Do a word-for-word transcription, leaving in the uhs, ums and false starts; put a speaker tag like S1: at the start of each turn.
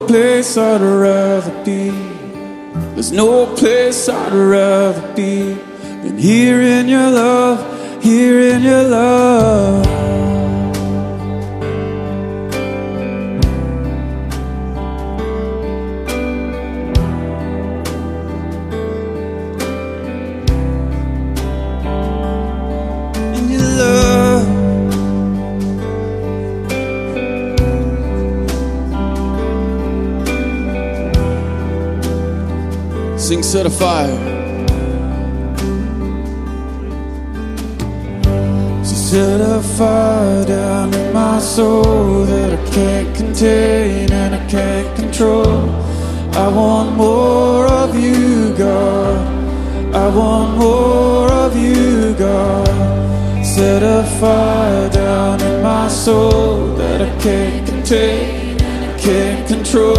S1: Place I'd rather be. There's no place I'd rather be than here in your love, here in your love. In your love. Sing Set a Fire. So set a fire down in my soul that I can't contain and I can't control. I want more of you, God. I want more of you, God. Set a fire down in my soul that I can't contain and I can't control.